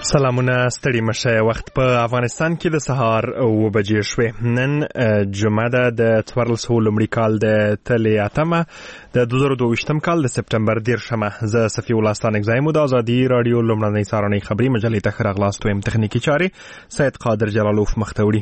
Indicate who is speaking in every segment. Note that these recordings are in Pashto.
Speaker 1: سلامونه ستړي مشه. وخت په افغانستان کې د سهار 9 بجې شوې. نن جمعه ده د 1400 لومړي کال د تلې اتمه د 2022م کال د سپټمبر 10مه. زه صفي الله ستانک زایم د ازادي رادیو لومړنۍ سهارنۍ خبري مجلې ته راغلاست ويم. تخنیکی چاري سید قادر جلالوف مختوړي.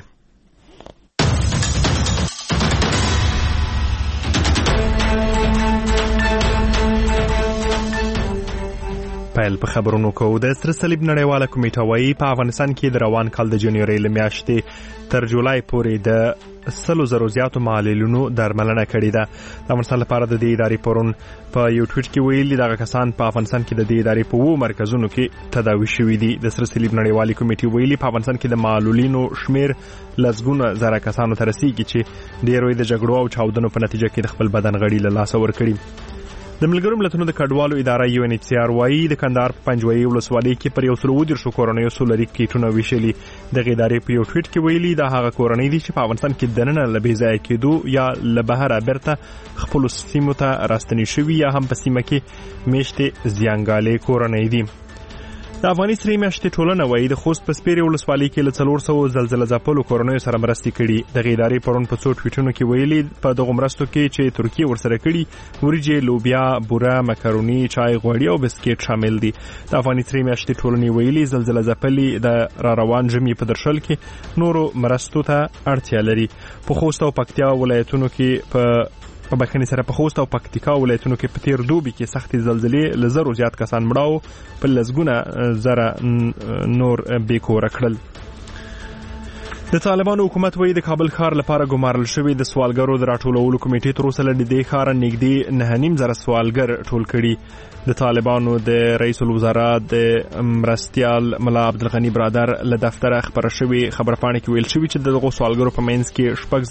Speaker 1: پیل په خبرونو کوو. د سره صلیب نړیواله کمیټه وايي په افغانستان کې د روان کال د جنوري له میاشتې تر جولای پورې د 100,000 زیاتو معلولینو درملنه کړې ده. د افغانستان لپاره د دې ادارې پرون په یو ټویټ کې ویلي دغه کسان په افغانستان کې د دې ادارې په 2 مرکزونو کې تداوي شوي دي. د سره صلیب نړیوالې کمیټې ویلي په افغانستان کې د معلولینو شمیر لسګونه زره کسانو ته رسیږي چې ډېر د جګړو او چاودنو په نتیجه کې د خپل بدن غړي له لاسه ورکړي. د ملګرو ملتونو د کډوالو اداره UNHCR وايي د کندهار په پنجوایي ولسوالۍ کې پر 130 کورنیو سولري کیټونه ویشلي. د ادارې په یو ټویټ کې ویلي دا هغه کورنۍ دي چې په افغانستان کې دننه له بې ځایه کېدو یا له بهره بیرته خپل سیمو ته راستنې شوي یا هم په سیمه کې میشتې زیانګالې کورنۍ دي. د افغاني سرې میاشتې ټولنه وايي د خوست په سپیرې ولسوالۍ کې له 400 زلزله ځپلو کورنیو سره مرستې کړي. د ادارې پرون په څو ټویټونو کې ویلي په دغه مرستو کې چې ترکیه ورسره کړي وریجې، لوبیا، بوره، مکروني، چای، غوړي او بسکټ شامل دي. د افغاني سرې میاشتې ټولنې ویلي زلزله ځپلي د روان ژمي په درشل کې نورو مرستو ته اړتیا لري. په خوست او پکتیا ولایتونو کې په بخښنې سره په خوست او پکتیکا ولایتونو کې په تیر دوبي کې سختې زلزلې له زرو زیات کسان مړاو په لسګونه زره نور بې کوره کړل. د طالبانو حکومت وایي د کابل ښار لپاره ګمارل شوی د سوالګرو د راټولولو کمیټې تر اوسه له دې ښاره نږدې 9.5 زره سوالګر ټول کړي. د طالبانو د رئیس الوزرا د مرستیال ملا عبدالغنی برادر له دفتره خبره شوی خبرپاڼه کې ویل شوی چې دغه سوالګرو په منځ کې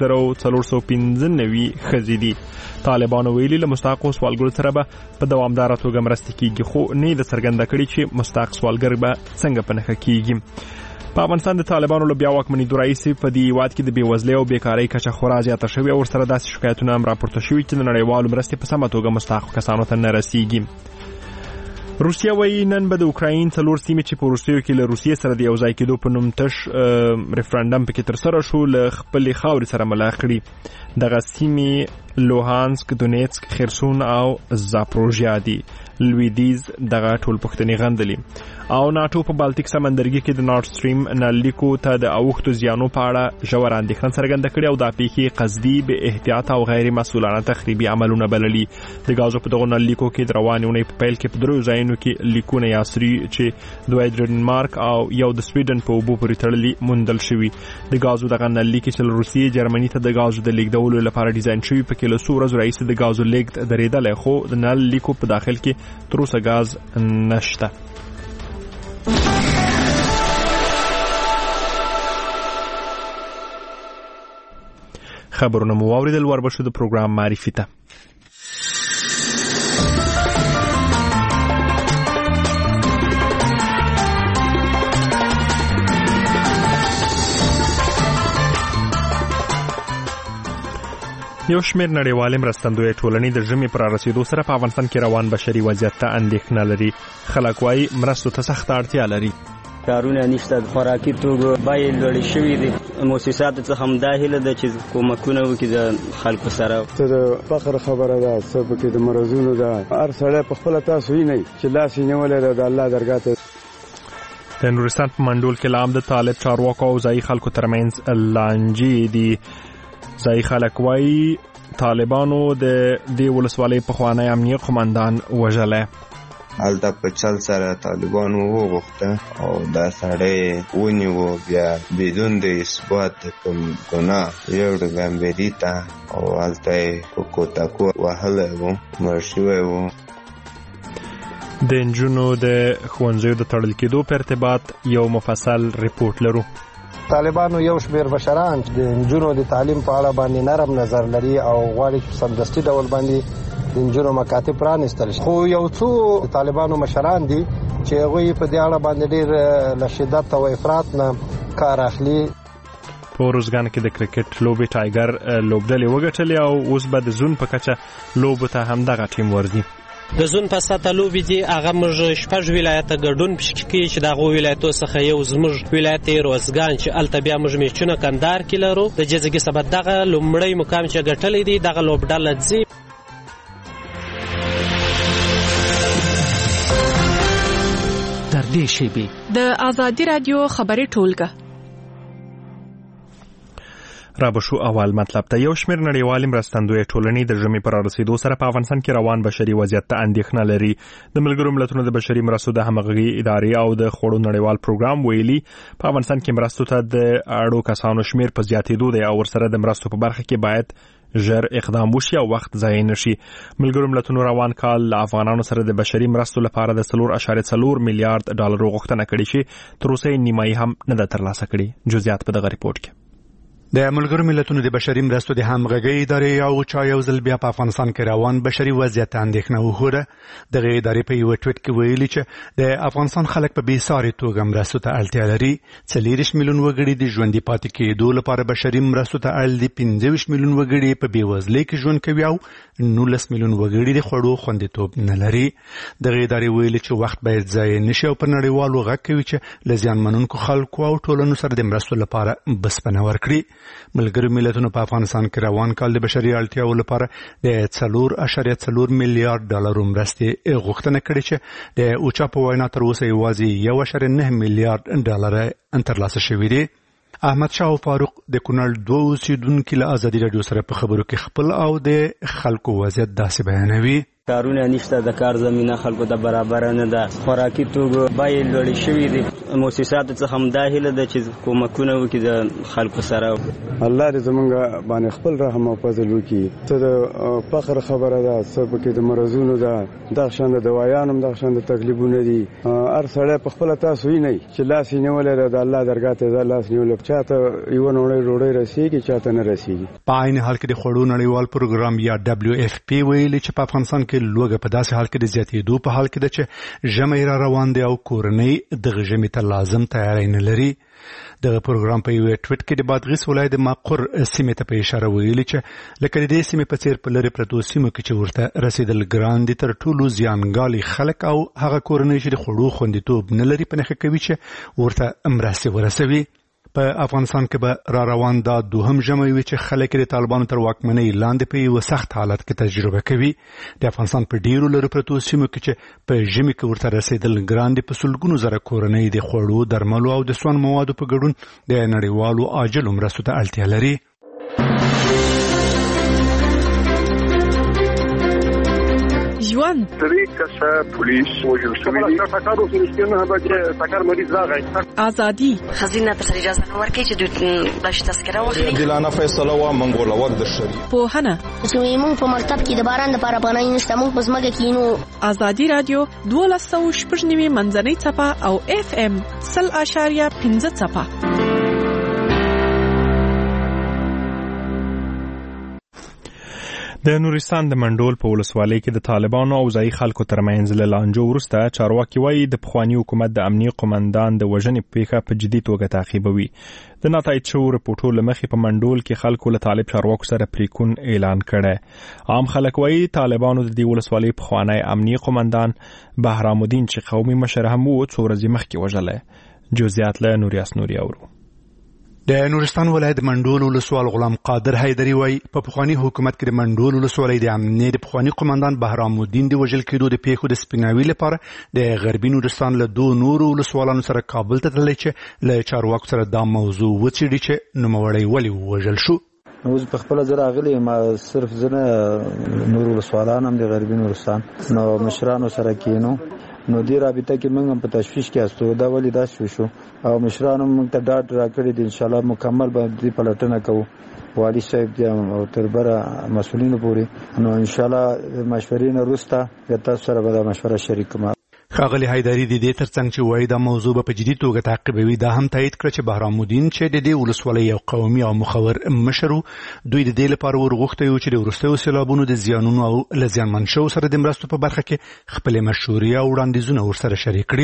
Speaker 1: 6,495 ښځې دي. طالبانو ویلي له مستحقو سوالګرو سره به په دوامداره توګه مرستې کیږي، خو نه د څرګنده کړي چې مستحق سوالګر به څنګه په نښه کیږي. په افغانستان د طالبانو له بیا واکمنۍ راهیسې په دې هیواد کې د بېوزلۍ او بیکارۍ کچه خورا زیاته شوې او ورسره داسې شکایتونه هم راپورته شوي چې د نړیوالو مرستې په سمه توګه مستحقو کسانو ته نه رسیږي. روسیه وایي نن به د اوکراین 4 سیمې چې په روسیو کې له روسیې سره د یو ځای کېدو په نوم تش ریفرنډم پکې ترسره شو له خپلې خاورې سره ملا کړي. دغه سیمې لوهانسک، دونیتسک، خرسون او زاپروژیا دي. لویدیز دغه ټول پښتني غندلي. او ناتو په بالټیک سمندرګي کې د نورد سټریم نلیکو ته د اوښتو زیانو په اړه ژور اندېښنه څرګنده کړې او دا پیښې قصدي، بې احتیاطه او غیر مسؤلانه تخریبي عملونه بللي. د غازو په دغه نلیکو کې د روانې اونۍ په پیل کې په 3 ځایونو کې لیکونه یاسري چې دوی د ډنمارک او یو د سویډن په اوبو پورې تړلي موندل شوي. د غازو دغه نلیک چې روسیې جرمني ته د غازو د لیږدولو لپاره ډیزاین شوی په کې له 100 ورځې راهیسې د غازو لیږد درېدلی، خو د نلیکو په داخل کې تر اوسه غاز نشته. خبرونه مو واوریدل. وربشو د پروګرام معرفي ته. یو شمېر نړیوالې مرستندویه ټولنې د ژمي پر رسیدو سره په افغانستان کې روان بشري وضعیت ته اندېښنه لري. خلک وايي مرستو ته سخته اړتیا لري.
Speaker 2: کارونه نشته، خوراکي توکو بیې لوړې شوې دي. مؤسساتو څخه هم دا هیله ده چې کومکونه وکړي د خلکو سره.
Speaker 3: څه د فقر خبره ده، څه پکې د مرضونو ده. هر سړی په خپله تاسو وینئ چې لاس یې نیولی ده د الله درګاه ته.
Speaker 1: د نورستان په منډول کې لام د طالب چارواکو او ځایي خلکو ترمنځ لانجې دي. ځایي خلک وايي طالبانو د دې ولسوالۍ پخوانی امنیه قومندان وژلی.
Speaker 4: هلته په چل سره طالبانو وغوښته او دا سړی ونیو، بیا بدون د اثبات کوم ګناه یو ډګمبري ته او هلته په کوتاکو وهلی و، مړ شوی و.
Speaker 1: د نجونو د ښوونځیو د تړل کېدو په ارتباط یو مفصل ریپورت لرو.
Speaker 5: طالبانو یو شمېر بشران د نجونو د تعلیم په اړه باندې نرم نظر لري او غواړي چې سمدستي ډول باندې د نجونو مکاتب پرانیستل شي. خو یو څو طالبانو مشران دي چې هغوی په دې اړه باندې ډېر له شدت او افراط نه کار اخلي.
Speaker 1: په روزګان کې د کرکټ لوبې ټایګر لوبډلې وګټلې او اوس به د زون په کچه لوبو ته هم دغه ټیم ورځي.
Speaker 6: د زون په ساته لوبې دي هغه موږ شپږ ولایته ګډون پکې کوي چې دغه ولایتو څخه یو زموږ ولایت روزګان چې الته بیا موږ میچونه کندهار کې لرو د جزګي سبب دغه لومړی مقام چې ګټلې دي دغه لوبډله ځي.
Speaker 7: در دې شیبې
Speaker 8: د آزادی رادیو خبري ټولګه
Speaker 1: را بشو اول مطلب ته یو شمېر نړیوالې مرستندویې ټولنې د ژمي پر رسیدو سره په افغانستان کې روان بشري وضعیت ته اندېښنه لري. د ملګرو ملتونو د بشري مرستو د همغږي ادارې او د خوړو نړیوال پروګرام ویلي په افغانستان کې مرستو ته د اړو کسانو شمېر په زیاتېدو دی او ورسره د مرستو په برخه کې باید ژر اقدام وشي او وخت ضایع نشي. ملګرو ملتونو روان کال له افغانانو سره د بشري مرستو لپاره د 3.4 میلیارډ ډالر غوښتنه کړې چې تر اوسه نیمایي هم نه ده ترلاسه کړې. جزئیات په دغه ریپورت کې.
Speaker 9: د ملګرو ملتونو د بشري مرستو د همغږي ادارې یو ځل بیا په افغانستان کې روان بشري وضعیت اندېښنه وښوده. دغه ادارې په یو ټویټ کې ویلي چې د افغانستان خلک په بېساري توګه مرستو ته اړتیا لري. 40 میلیون وګړي د ژوندي پاتې کېدو لپاره بشري مرستو ته اړ دي. 15 میلیون وګړي په بېوزلۍ کې ژوند کوي او 19 میلیون وګړي د خوړو خوندیتوب نه لري. دغه ادارې ویلي چې وخت باید ضایع نشي او په نړیوالو غږ کوي چې له زیانمنونکو خلکو او ټولنو سره د مرستو لپاره بسپنه ورکړي. ملګرو ملتونو په افغانستان کې روان کال د بشري اړتیاو لپاره د 4.4 میلیارډ ډالر مرستې غوښتنه کړې چې د اوچا په وینا تر اوسه یوازې 1.9 میلیارډ ډالر ترلاسه شوي دي. احمد شاه فاروق د کونړ 2 اوسیدونکو له ازادي رادیو سره په خبرو کې خپل او د خلکو وضعیت داسې بیانوي.
Speaker 2: کارونه نشته، د کار زمينه خلکو ته برابر نه ده، خوراکي توکو بیې لوړې شوې دي. مؤسساتو څخه هم دا هیله ده چې کومکونه وکړي د خلکو سره.
Speaker 3: الله دې زمونږ باندې خپل رحم او فضل وکړي. څه د فخر خبره ده، څه پکې د مرزونو ده، دغه شان د دوايانو دغه شان د تکلیفونه دي. هر سړی په خپل تاسو یې نه چې لاس یې نیولې د الله درګاه ته لاس نیولې، چاته یو نوړې روړې رسیږي چاته نه رسیږي.
Speaker 9: په عین حال کې د خوړو نړیوال پروګرام یا WFP ویلي چې په افغانستان کې لوګه په داسې حال کې د زیاتېدو په حال کې ده چې ژمی را روان دی او کورنۍ دغه ژمي ته لازم تیاری نه لري. دغه پروګرام په یو ټویټ کې د بادغیس ولایت د مقر سیمې ته په اشاره ویلي چې لکه د دې سیمې په څیر په لرې پرتو سیمو کې چې ورته رسیدل ګران دي تر ټولو زیانګالي خلک او هغه کورنۍ چې د خوړو خوندیتوب نه لري په نښه کوي چې ورته مرستې ورسوي. په افغانستان کې به را روان دا دوهم ژمی وي چې خلک د طالبانو تر واکمنۍ لاندې په یو سخت حالت کې تجربه کوي. د افغانستان په ډیرو لرو پرتو سیمو کې چې په ژمي کې ورته رسیدل ګران دي په سلګونو زره کورنۍ د خوړو، درملو او د سون موادو په ګډون د نړیوالو عاجلو مرستو ته اړتیا لري.
Speaker 8: ژوند
Speaker 10: طریقه پولیس وجل شوی ټاکر وسنه به ټاکر مریض راغی.
Speaker 8: ازادي
Speaker 11: خزینه ته اجازه نه ورکړي چې د تذکره واخلي.
Speaker 12: دلانه فیصله وا منګول وخت د شری
Speaker 8: پوهنه
Speaker 11: چې موږ په مکتب کې د باران لپاره پناه نشته، موږ په ځمکه کې نو.
Speaker 8: آزادي رادیو 12.9 منځنۍ څپه او FM 0.5 څپه.
Speaker 1: د نورستان د منډول په ولسوالۍ کې د طالبانو او ځایي خلکو ترمنځ له لانجو وروسته چارواکي وایي د پخواني حکومت د امنیه قومندان د وژنې پیښه په جدي توګه تعقیبوي. د ناتایید شوو رپورټو له مخې په منډول کې خلکو له طالب چارواکو سره پریکون اعلان کړی. عام خلک وایي طالبانو د دې ولسوالۍ پخوانی امنیه قومندان بهرام الدین چې قومي مشر هم و څو ورځې مخکې وژلی. جزئیات له نوریاس نوري اورو.
Speaker 9: د نورستان ولایت منډول ولسوال غلام قادر حیدری وایي په پخوانی حکومت کې د منډول ولسوالۍ د امنیه د پخوانی قومندان بهرام الدین د وژل کېدو د پیښو د سپیناوي لپاره د غربي نورستان له دوه نورو ولسوالانو سره کابل ته تللی چې له چارواکو سره دا موضوع وڅېړي چې نوموړی ولې ووژل شو.
Speaker 13: اوس په خپل ځای راغلی ما صرف ځنه نور ولسوالان هم د غربي نورستان نو مشرانو سره کېنو نو دې رابطه کې موږ په تشویش کې استو دا ولې دا شو او مشرانو موږ ته ډاډ راکړی دی ان شاء الله مکمل به دې پلټنه کوو والی صاحب او تربره مسؤلینو پورې نو ان شاء الله مشورې نه وروسته تاسو سره به مشوره شریک کوم.
Speaker 9: ښاغلي حیدري د دې ترڅنګ چې وایي دا موضوع به په جدي توګه تعقیبوي دا هم تایید کړ چې بهرام الدین چې د دې ولسوالۍ یو قومي او مخور مشر دوی د دې لپاره ورغوښتي چې د وروستیو سیلابونو د زیانونو او له زیانمن شوو سره د مرستو په برخه کې خپلې مشورې او وړاندیزونه ورسره شریک کړي.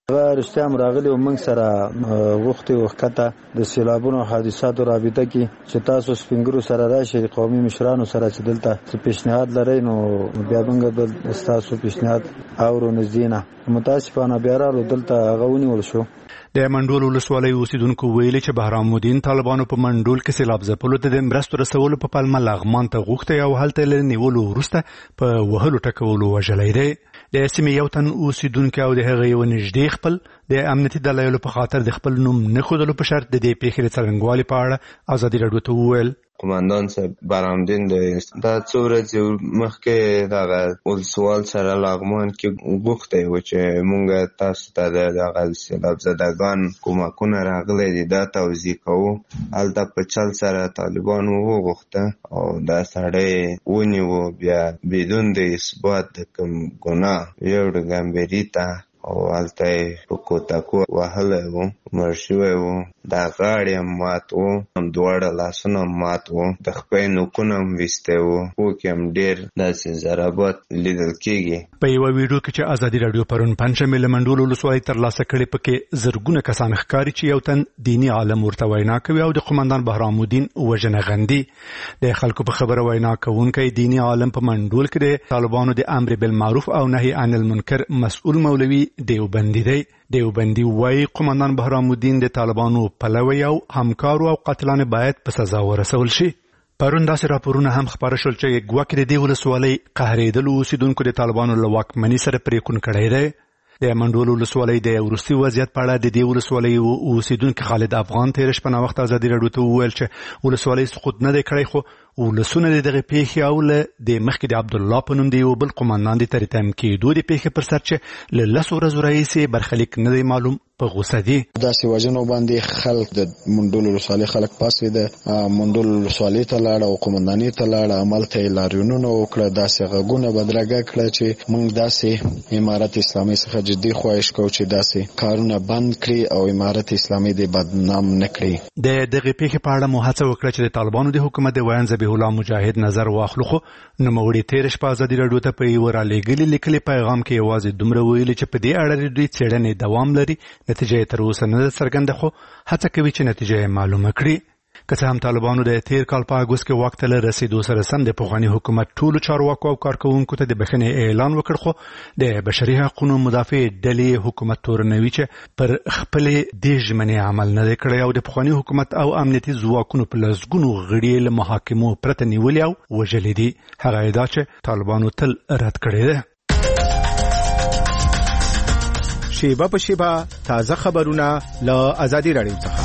Speaker 13: رښتیا هم راغلي او موږ سره غوښتي وخته د سیلابونو حادثاتو رابطه کې چې تاسو سپینګرو سره راشي قومي مشرانو سره چې دلته څه پیشنهاد لرئ نو بیا موږ تاسو پیشنهاد اورو نږدې نه متاسفانه بیا راغلو دلته هغه ونیول شو.
Speaker 9: د منډول ولسوالۍ اوسیدونکو ویلي چې بهرام الدین طالبانو په منډول کې سیلاب ځپلو ته د مرستو رسولو په پلمه لغمان ته غوښتي او هلته له نیولو وروسته په وهلو ټکولو وژلی دی. د سیمې یو تن اوسیدونکو او د هغه یو نږدې خپل د امنیتي دلایلو په خاطر د خپل نوم نه ښودلو په شرط د دې پیښې د څرنګوالي په اړه ازادي راډیو ته وویل.
Speaker 4: قومندان صاحب بهرام الدین دا څو ورځې مخکې دغه ولسوال سره لغمان کې غوښتی و چې مونږ تاسو ته د دغه سیلاب زدګان کومکونه راغلی دي دا توضیح کوو. هلته په چل سره طالبانو وغوښته او دا سړی ونیو بیا بدون د اثبات د کوم ګناه یو ګمبري ته او هلته یې په کوتکو وهلی و مړ شوی و دا غاړې هم مات و هم دواړه لاسونه هم مات و د خپې نوکونه هم ویستی و پوکې هم ډېر داسې ضربات لیدل کېږي.
Speaker 9: په یوه ویډیو کې چې ازادي راډیو پرون پنجشنبې له منډول ولسوالۍ ترلاسه کړې پکې زرګونه کسان ښکاري چې یو تن دیني عالم ورته وینا کوي او د قومندان بهرام الدین وژنه غندي. د خلکو په خبره وینا کوونکی دیني عالم په منډول کې د طالبانو د امر بالمعروف او نهي عن المنکر مسؤل مولوي دیوبندي دی. دیوبندي وایي قومندان بهرام الدین د طالبانو پلوی او همکارو او قاتلان باید په سزا ورسول شي. پرون داسې راپورونه هم خپاره شول چې ګواکې د دې ولسوالۍ قهرېدلو اوسیدونکو د طالبانو له واکمنۍ سره پرېکون کړی دی. د منډول ولسوالۍ د وروستي وضعیت په اړه د دې ولسوالۍ اوسیدونکي خالد افغان تېره شپه ناوخته ازادي راډیو ته وویل چې ولسوالۍ سقوط نه دی کړی خو ولسونه د دغه پیښې او له د مخکې د عبدالله په نوم د یو بل قومندان د تریتم کېدو د پیښې پر سر چې له 10 ورځو راهیسې برخلیک نه دی معلوم په غوسه دي.
Speaker 14: داسې وژنو باندې خلک د منډول ولسوالۍ خلک پاڅېده منډول ولسوالۍ ته لاړه او قومندانۍ ته لاړه همالته یې لاریونونه وکړه داسې غږونه بدرګه کړه چې موږ داسې امارت اسلامي څخه جدي خواهش کوو چې داسې کارونه بند کړي او امارت اسلامي دې بدنام نه کړي.
Speaker 9: د دغې پیښې په اړه مو هڅه وکړه چې د طالبانو د حکومت د ویاند ذبیح الله مجاهد نظر واخلو خو نوموړي تېره شپه ازادي راډیو ته په یوه رالیږلي لیکلي پیغام کې یوازې دومره ویلي چې په دې اړه دوی څېړنې دوام لري نتیجه یې تر اوسه نه ده څرګنده خو هڅه کوي چې نتیجه یې معلومه کړي. که څه هم طالبانو د تېر کال په اګوست کې واک ته له رسېدو سره سم د پخواني حکومت ټولو چارواکو او کارکوونکو ته د بښنې اعلان وکړ خو د بشري حقونو مدافع ډلې حکومت تورنوي چې پر خپلې دې ژمنې عمل نه دی کړی او د پخواني حکومت او امنیتي ځواکونو په لسګونو غړي له محاکمو پرته نیولي او وژلي دي. هغه ادعا چې طالبانو تل رد کړې ده.
Speaker 15: شیبه په شیبه تازه خبرونه له ازادي راډیو څخه.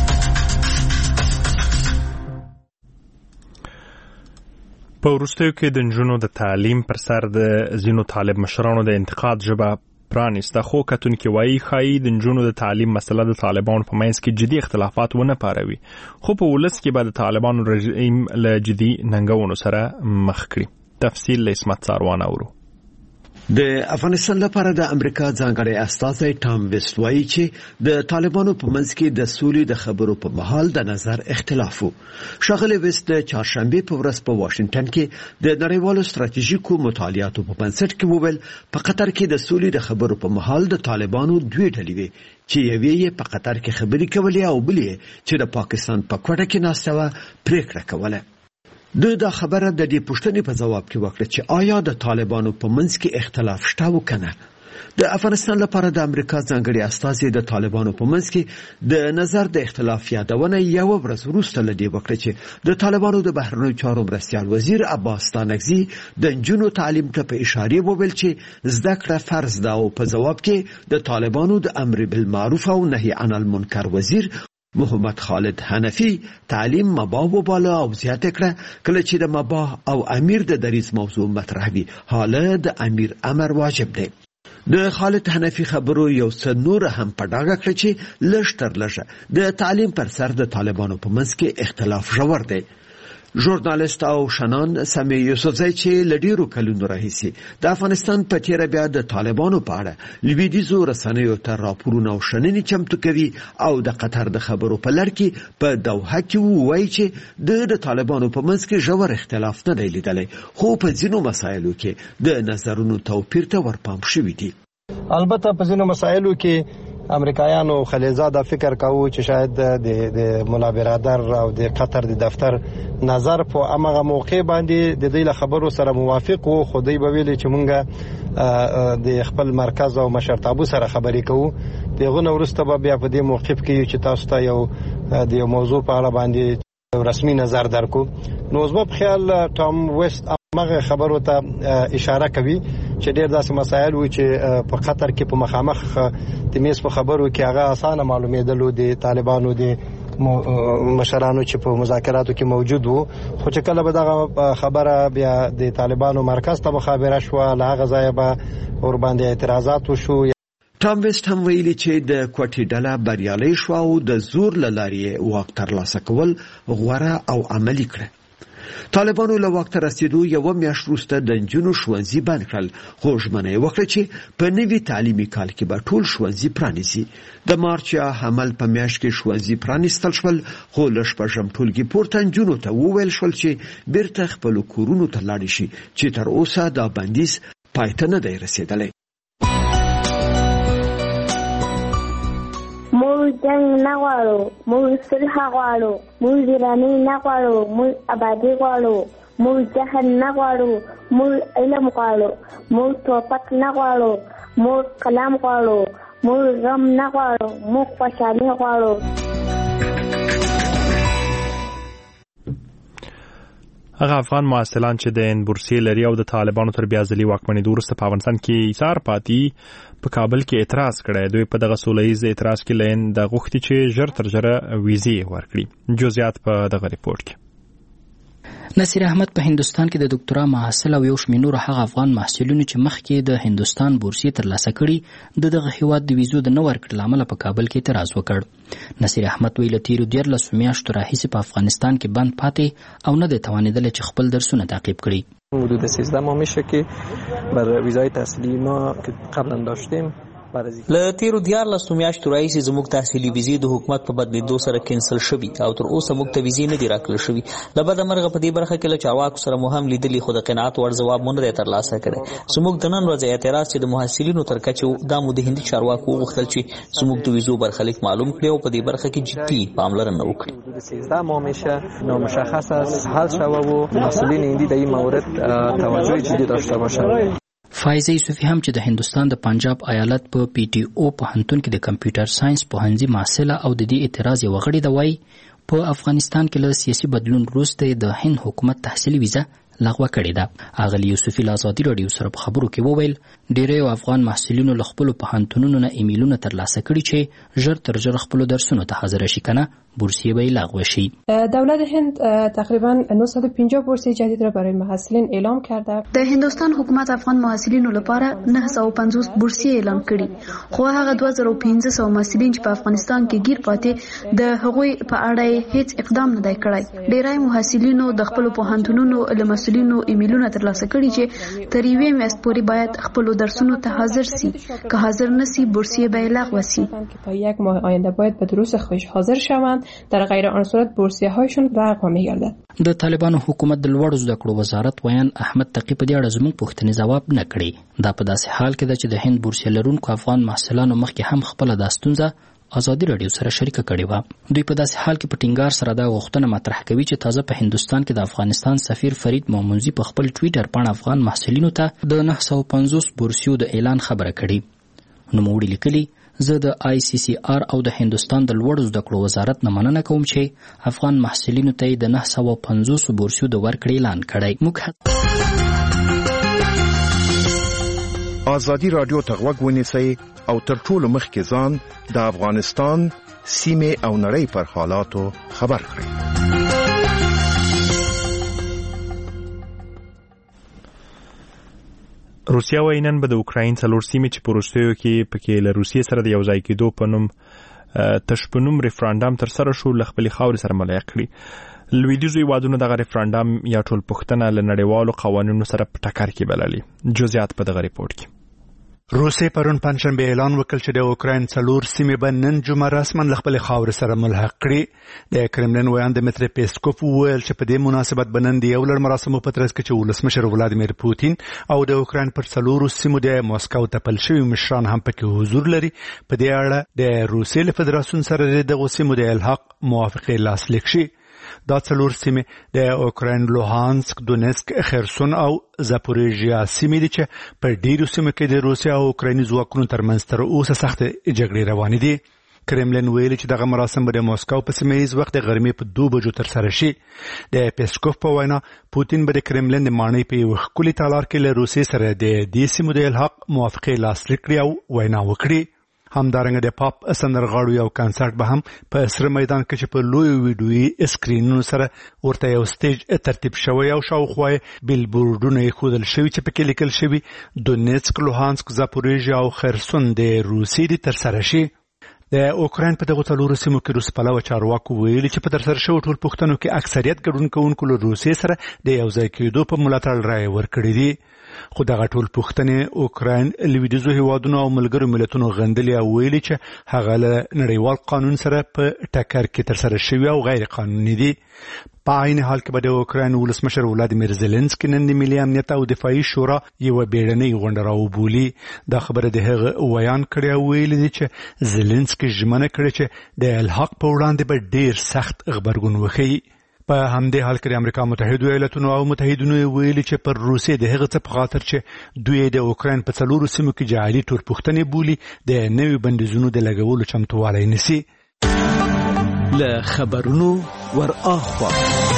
Speaker 1: په وروستیو کې د نجونو د تعلیم پر سر د ځینو طالب مشرانو د انتقاد ژبه پرانیسته خو کتونکي وایي ښایي د نجونو د تعلیم مسله د طالبانو په منځ کې جدي اختلافات ونه پاروي خو په ولس کې به د طالبانو رژیم له جدي ننګونو سره مخ کړي. تفصیل له اسمت ساروان اورو.
Speaker 16: د افغانستان لپاره د امریکا ځانګړی استازی ټام ویسټ وایي چې د طالبانو په منځ کې د سولې د خبرو په مهال د نظر اختلاف و. ښاغلی ویسټ د چهارشنبې په ورځ په واشنګټن کې د نړیوالو ستراتیژیکو مطالعاتو په بنسټ کې وویل په قطر کې د سولې د خبرو په مهال د طالبانو دوه ډلې وي چې یوې یې په قطر کې خبرې کولې او بلې چې د پاکستان په کوټه کې ناسته وه پریکړه کوله. دا خبره د دې پوښتنې په جواب کې وکړه چې آیا د طالبانو په منځ کې اختلاف شته و کنه. د افغانستان لپاره د امریکا ځانګړي استازی د طالبانو په منځ کې د نظر د اختلاف یادونه یو ورځ وروسته له دې وکړه چې د طالبانو د بهرنیو چارو مرستیال وزیر عباس ستانکزي د نجونو تعلیم ته په اشاره وویل چې زده کړه فرض ده او په جواب کې د طالبانو د امر بالمعروف او نهي عن المنکر وزیر محمد خالد حنفی تعلیم مباح وباله او زیاته کړه کله چې د مباح او امیر د دریز موضوع مطرح وي حاله د امیر امر واجب دی. د خالد حنفی خبرو یو څه نور هم په ډاګه کړ چې لږ تر لږه د تعلیم پر سر د طالبانو په منځ کې اختلاف ژور دی. ژورنالیست او شنان سمیع یوسفزی چې له ډیرو کلونو راهیسې د افغانستان په تیره بیا د طالبانو په اړه لویدیځو رسنیو ته راپورونه او شننې چمتو کوي او د قطر د خبرو په لړ کې په دوحه کې وایي چې د طالبانو په منځ کې ژور اختلاف نه دی لیدلی خو په ځینو مسایلو کې د نظرونو توپیر ته ورپام شوي دي.
Speaker 5: البته په ځینو مسایلو کې امریکایانو خلیلزاده فکر کاوه چې شاید د مولا برادر او د قطر د دفتر نظر په هغه موقع باندې د دې له خبرو سره موافق وو، خو دوی به ویلي چې مونږ د خپل مرکز او مشرتابه سره خبرې کوو. دغه وروسته به بیا په دې موقف کې چې تاسو ته یو موضوع په اړه باندې رسمي نظر درکو. نو زما په خیال ټام ویست هغه خبرو ته اشاره کوي چې ډېر داسې مسایل وي چې په قطر کې په مخامخ د میز په خبرو کې هغه اسانه معلومېدلو د طالبانو د مشرانو چې په مذاکراتو کې موجود وو، خو چې کله به دغه خبره بیا د طالبانو مرکز ته مخابره شوه، له هغه ځایه به ورباندې اعتراضات وشو.
Speaker 16: ټام ویسټ هم ویلي چې د کوټې ډله بریالۍ شوه او د زور له لارې واک ترلاسه کول غوره او عملي کړه. طالبانو له واک ته رسیدو یوه میاشت وروسته د نجونو ښوونځي بند کړل، خو ژمنه یې وکړه چې په نوي تعلیمي کال کې به ټول ښوونځي پرانیزي. د مارچ یا حمل په میاشت کې ښوونځي پرانیستل شول، خو له شپږم ټولګي پورته نجونو ته وویل شول چې بیرته خپلو کورونو ته لاړې شي، چې تر اوسه دا بندیز پای ته نه دی رسېدلی.
Speaker 17: موږ جنگ نه غواړو، موږ صلح غواړو، موږ ویراني نه غواړو، موږ آبادي غواړو، موږ جهل نه غواړو، موږ علم غواړو، موږ توپک نه غواړو، موږ کلام غواړو، موږ غم نه غواړو، موږ خوشحالي غواړو.
Speaker 1: هغه افغان محصلان چې د بورسیې لري او د طالبانو تر بیا ځلي واکمنېدو وروسته په افغانستان کې ایثار پاتې په کابل کې اعتراض کړی. دوی په دغه سوله ییز اعتراض کې لین د غوښتي چې ژر تر ژره ویزې ورکړي. جزئیات په دغه ریپورت کې.
Speaker 18: نصیر احمد په هندستان کې د ډاکټرا محصل او یو شمېر نور هغه افغان محصلینو چې مخکې د هندستان بورسیې ترلاسه کړي دغه هیواد د ویزو د نه ورکړې له امله په کابل کې اعتراض وکړ. نصیر احمد ویل تیرو 13 میاشتو راهیسې په افغانستان کې بند پاتې او نه دی توانېدلی چې خپل درسونه تعقیب کړي.
Speaker 19: حدود 13 ماه میشه که بر ویزای تحصیلی ما که قبلا داشتیم له تیرو 14 میاشتو راهیسې زموږ تحصیلي ویزې د حکومت په بدلیدو سره کینسل شوي او تر اوسه موږ ته ویزې نه دي راکړل شوي. له بده مرغه په دې برخه کې له چارواکو سره مو هم لیدلي، خو د قناعت وړ ځواب مو نه دی ترلاسه کړی. زموږ د نن ورځې اعتراض چې د محصلینو تر کچې دا مو د هندي چارواکو وغوښتل چې زموږ د ویزو برخلیک معلوم کړي او په دې برخه کې جدي پاملرنه وکړي. 13 ماه میشه نامشخص است حل شوه و مسئولین هندی در این مورد توجه جدی داشته باشند.
Speaker 18: فایزه یوسفی هم چې د هندستان د پنجاب ایالت په پی ټي او پوهنتون کې د کمپیوټر ساينس پوهنځي محصله او د دې اعتراض یو غړي دی، وایي په افغانستان کې له سیاسي بدلون وروسته د هند حکومت تحصیلي ویزه لغوه کړې ده. اغلی یوسفی له ازادي راډیو سره په خبرو کې وویل ډېری افغان محصلینو له خپلو پوهنتونونو نه ایمیلونه ترلاسه کړي چې ژر تر ژره خپلو درسونو ته حاضر شي، کنه بورسیه به لغو شي.
Speaker 20: دولت هند تقریبا 950 بورسیه جدید را برای محصلین اعلام کرده.
Speaker 21: د هندستان حکومت افغان محصلینو لپاره 950 بورسیه اعلام کړي، خو هغه 2500 محصلین چې په افغانستان کې گیر پاتې د هغوی په اړه هیڅ اقدام نه دی کړی. ډېری محصلینو د خپل پوهنتونونو له مسؤلینو ایمیلونه ترلاسه کړي چې تر یوې میاشتې پورې باید خپل درسونو ته حاضر سي، که حاضر نسی بورسیه به لغو سي.
Speaker 20: تا یک ماه آینده باید به دروس خودش حاضر شوند، در غیر آن صورت بورسیه هایشون لغو می‌گردد.
Speaker 18: د طالبانو حکومت د لوړو زده کړو وزارت ویان احمد تقی په دې اړه زموږ پوښتنې ځواب نه کړي. دا په داسې حال کې ده چې د هند بورسیه لرونکو افغان محصلانو مخکې هم خپل د ستونزه ازادي راډیو سره شریکه کړې و. دوی په داسې حال کې په ټینګار سره دا غوښتنه مطرح کوي چې تازه په هندستان کې د افغانستان سفیر فرید مومنزي په خپل ټویټر باندې افغان محصلینو ته د 950 بورسیو د اعلان خبره کړې. نو موږ لیکلي زه د آی سی سی آر او د هندستان د لوړو زده کړو وزارت نه مننه کوم چې افغان محصلینو ته د 950 بورسیو د ورکړې اعلان کړی.
Speaker 15: ازادي رادیو ته غوږ ونیسئ او تر ټولو مخکې ځان د افغانستان سیمه او نړۍ پر حالاتو خبر کړئ.
Speaker 1: روسیا وايي نن به د اوکراین څلور سیمې چې په وروستیو کې پکې له روسیې سره د یو ځای کېدو په نوم تشپنوم ریفرانډم ترسره شو له خپلې خاورې سره ملایق کړي. لویدیځو هیوادونو دغه ریفرانډم یا ټولپوښتنه له نړیوالو قوانینو سره په ټکر کې بللې. جزئیات په دغه ریپورت کې.
Speaker 9: روسیې پرون پنځشنبه اعلان وکړ چې د اوکراین 4 سیمې به نن جمعه رسما له خپلې خاورې سره ملحق کړي. د کرملین ویاند دمیتری پیسکوف وویل چې په دې مناسبت به نن د یو لړ مراسمو په ترڅ کې چې ولسمشر ولادیمیر پوتین او د اوکراین پر 4 سیمو د مسکو تپل شوي مشران هم پکې حضور لري. په دې اړه د روسیې له فدراسیون سره دغه سیمو د الحاق موافقې لاسلیک شي. دا 4 سیمې د اوکراین لوهانسک، دونیسک، خرسون او زاپوریژیا سیمې دي چې په ډیرو سیمو کې د روسیا او اوکرایني ځواکونو ترمنځ تر اوسه سخت جګړې روانې دي. کرملین ویلي چې دغه مراسم به د مسکو په سیمه ییز وخت د غرمې په 2 بجو ترسره شي. د پیسکوف په وینا پوتین به د کرملین د ماڼۍ په یو ښکلي تالار کې له روسیې سره د دې سیمو د الحاق موافقې لاسلیک کړي او وینا وکړي. همدارنګه د پاپ سندرغاړو یو کنسرت به هم په سره میدان کې چې په لوی ویډیویي اسکرینونو سره ورته یو سټیج ترتیب شوی او شاوخوا بیلبورډونه یې ښودل شوي چې پکې لیکل شوي دونیتسک، لوهانسک، زاپوریژیا او خرسون د روسیې دي ترسره شي. د اوکراین په دغه 4 سیمو کې روس پلوه چارواکو ویلي چې په ترسره شوو ټول پوښتنو کې اکثریت ګډون کوونکو له روسیې سره د یو ځای کېدو په ملاتړ رایې ورکړې دي. خو دغه ټول پوښتنې اوکراین لویدیځو هیوادونو او ملګرو ملتونو غندلې او ویلي چې هغه له نړیوال قانون سره په ټکر کې ترسره شوي او غیر قانوني دي. په عین حال کې به د اوکراین ولسمشر ولادیمیر زيلنسکي نن د ملي امنیت او دفاعي شورا یو بیړنۍ غونډه راوبولي. دا خبره د هغه ویان کړی او ویلي دي چې زيلنسکي ژمنه کړې چې د الحاق په وړاندې به ډیر سخت غبرګون وښيي. په همدې حال کې د امریکا متحده ایالاتونو او متحدینو ویلي چې پر روسیې د هغه څه په خاطر چې دوی د اوکراین په 4 سیمو کې جعلي تورپوښتنې بولي د نوي بندیزونو د لګولو چمتووالی نیسي.
Speaker 7: له خبرونو ور اخوا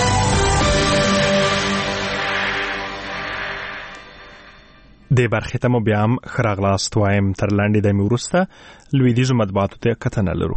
Speaker 1: د برخې ته مو بیا هم ښه راغلاست وایم. تر لنډې دمې وروسته لویدیځو مطبوعاتو ته کتنه لرو.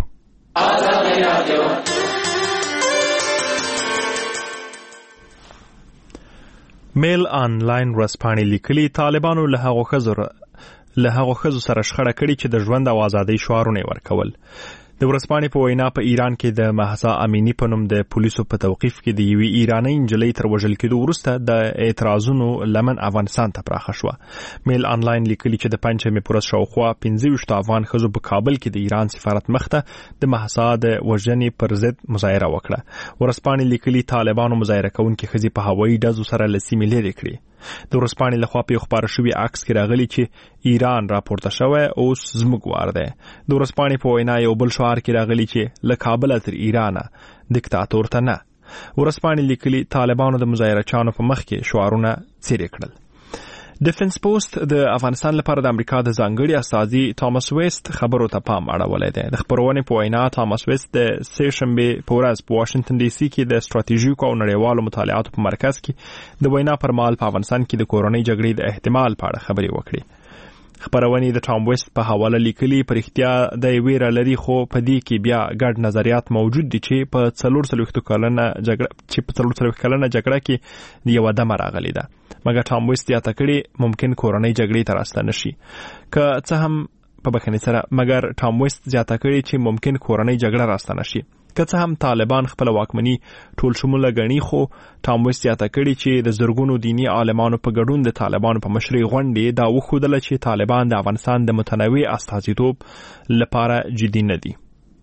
Speaker 1: میل آنلاین ورځپاڼې لیکلي طالبانو له هغو ښځو سره شخړه کړې چې د ژوند او ازادۍ شعارونه ورکول. د ورځپاڼې په وینا په ایران کې د مهسا امینی په نوم د پولیسو په توقیف کې د یوې ایرانۍ نجلۍ تر وژل کېدو وروسته د اعتراضونو لمن افغانستان ته پراخه شوه. میل آنلاین لیکلي چې د پنجشنبې په ورځ شاوخوا 25 افغان ښځو په کابل کې د ایران سفارت مخته د مهسا د وژنې پر ضد مظاهره وکړه. ورځپاڼې لیکلي طالبانو مظاهره کوونکې ښځې په هوایي ډزو سره له سیمې لرې کړې. د ورځپاڼې لخوا په خبره شوی عکس کې راغلی چې ایران راپورته شوی اوس زموږ وار دی. د ورځپاڼې په وینا یو بل شعار کې راغلی چې له کابل تر ایران دیکتاتور ته نه. ورځپاڼې لیکلي طالبانو د مظاهره چانو په مخ کې شعارونه څیرې کړل. ډیفنس پوسټ د افغانستان لپاره د امریکا د ځانګړي استازي تامس ویست خبرو ته پام اړولی دی. د خبرونې په وینا تامس ویست د سې شنبې په ورځ په واشنگټن ډي سي کې د ستراتیژیکو او نړیوالو مطالعاتو په مرکز کې د وینا پر مهال په افغانستان کې د کورنۍ جګړې د احتمال په اړه خبرې وکړې. خبرونې د ټام ویست په حواله لیکلي پر اختیا د ویره لري خو په دې کې بیا ګډ نظریات موجود دي چې په 440 کلنه جګړه کې یو دمه راغلی ده. مګر ټام ویست یاته کړي ممکن کورنۍ جګړې ته راستنه شي. که څه هم په بخښنې سره مګر ټام ویست زیاته کړي چې ممکن کورنۍ جګړه راستنه شي. که څه هم طالبان خپل واکمني ټول شموله ګڼي خو ټام ویست یاته کړي چې د زرګونو دینی عالمانو په ګډون د طالبانو په مشرۍ غونډې دا وښودله چې طالبان د افغانستان د متنوع استازیتوب لپاره جدي نه دي.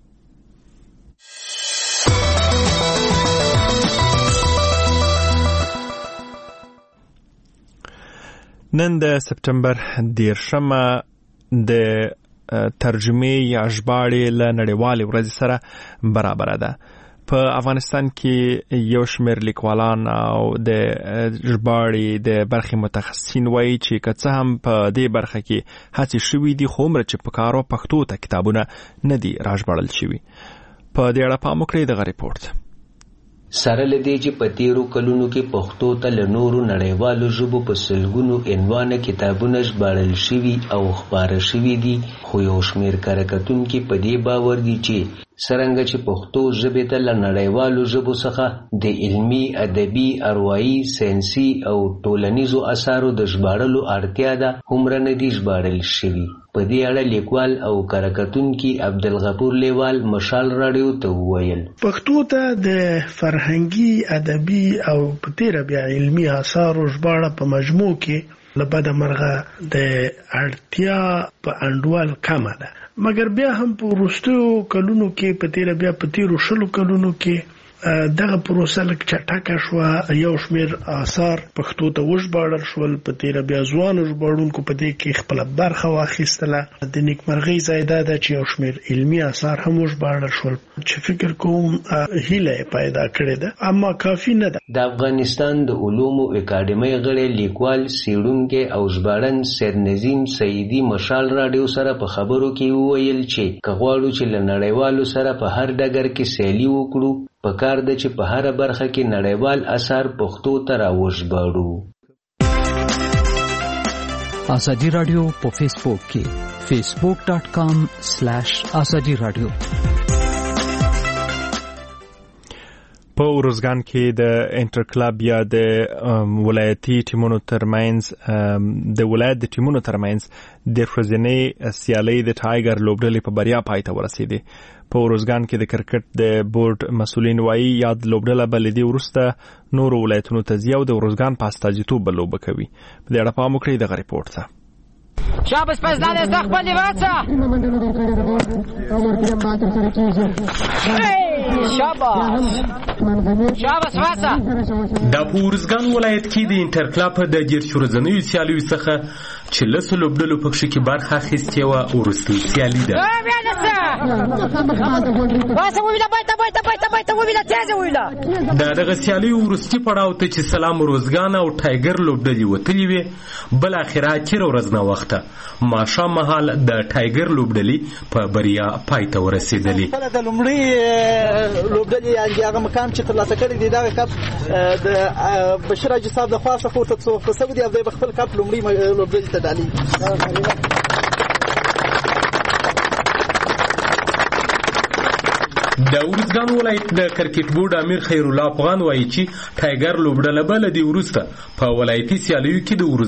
Speaker 1: نن د سپتمبر 10 د ترجمې یا ژباړې له نړیوالې ورځې سره برابره ده. په افغانستان کې یو شمېر لیکوالان او د ژباړې د برخې متخصصین وایي چې که څه هم په دې برخه کې هڅې شوي دي خو هومره چې په کارو پښتو ته کتابونه نه دي راژباړل شوي. په دې اړه پام وکړئ دغه ریپورت.
Speaker 6: سره لدې چې په تیرو کلونو کې پښتو ته له نورو نړیوالو ژبو په سلګونو عنوانه کتابونه ژباړل شوي او خپاره شوي دي خو یو شمېر کره کتونکي په دې باور دي چې څرنګه چې پښتو ژبې ته له نړیوالو ژبو څخه د علمي، ادبي، اروايي، ساینسي او ټولنیزو اثارو د ژباړلو اړتیا ده هومره نه دي ژباړل شوي. په دې اړه لیکوال او کره کتونکي عبدالغفور لیوال مشال راډیو ته وویل
Speaker 22: پښتو ته د فرهنګي، ادبي او په تیره بیا علمي اثارو ژباړه په مجموع کې
Speaker 2: لبد مرغه د اړتیا په انډوال کمه ده، مګر بیا هم په وروستیو کلونو کې په تیرو 20 کلونو کې دغه پروسه لږ چټکه شوه. یو شمېر آثار پښتو ته وژباړل شول، په تیره بیا ځوانو ژباړونکو په دې کې خپله برخه واخیستله. د نیکمرغۍ ځای دا ده چې یو شمېر علمي آثار هم وژباړل شول چې فکر کوم هیله یې پیدا کړې ده، اما کافي نه ده.
Speaker 6: د افغانستان د علومو اکاډمۍ غړی لیکوال څېړونکی او ژباړن سید نظیم سعیدي مشال راډیو سره په خبرو کې وویل چې که غواړو چې له نړیوالو سره په هر ډګر کې سیالي وکړو، پکار ده چې په هر برخه کې نړیوال اثار پښتو ته راوژباړو.
Speaker 7: ازادي رادیو په فیسبوک کې facebook.com/ازادي رادیو.
Speaker 1: په ارزګان کې د انټر کلب یا د ولایتي ټیمونو ترمنځ د ولایت د ټیمونو ترمنځ د ورځنۍ سیالۍ د ټایګر لوبډلې په بریا پای ته ورسېدې. په ارزګان کې د کرکټ د بورډ مسولین وایي یاد لوبډله به له دې وروسته نورو ولایتونو ته ځي او د ارزګان په استازیتوب به لوبه کوي. په دې اړه پام وکړئ دغه ریپورټ ته.
Speaker 22: شاباس پزدان استقبال واسه شاباس واسه
Speaker 23: د ورزګان ولایت کې د انټر کلب د جرشورزنوي سیالیو څخه چې لسو لوبډلو پکښې کې برخه اخیستې وه وروستۍ سیالي ده. د دغه سیالیو وروستي پړاو ته چې سلام ارزګان او ټایګر لوبډلې وتلې وې، بالاخره چیرې ورځ نه وخته ماښام مهال د ټایګر لوبډلې په بریا پای ته ورسېدلې.
Speaker 24: د لومړۍ لوبډلې هغه مقام چې ترلاسه کړی دی دغه کپ د بشیر حاجي صاحب د خوا څخه ورته څوک شوی دی او دی به خپل کپ لومړۍ لوبډلې ته ډالي.
Speaker 23: د ورزګان ولایت د کرکټ بورډ امیر خیر الله افغان وایي چې ټایګر لوبډله به له دې وروسته په ولایتي سیالیو کې د